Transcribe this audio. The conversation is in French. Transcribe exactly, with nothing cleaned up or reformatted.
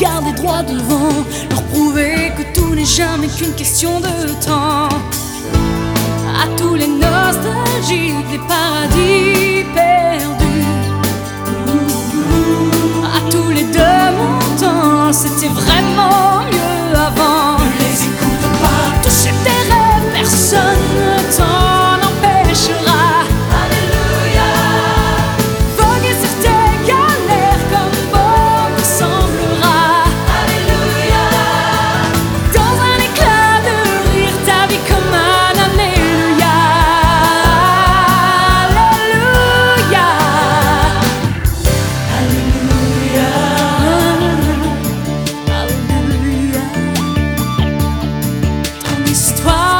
regarder droit devant, leur prouver que tout n'est jamais qu'une question de temps. À tous les nostalgiques des paradis perdus, à tous les demandants, c'était vraiment mieux avant. Ne les écoute pas, Toucher tes rêves, personne ne t'en empêchera. Alléluia. Voguer sur tes galères comme bon te semblera. Alléluia. Dans un éclat de rire, ta vie comme un alléluia. Alléluia. Alléluia. Alléluia. Ton histoire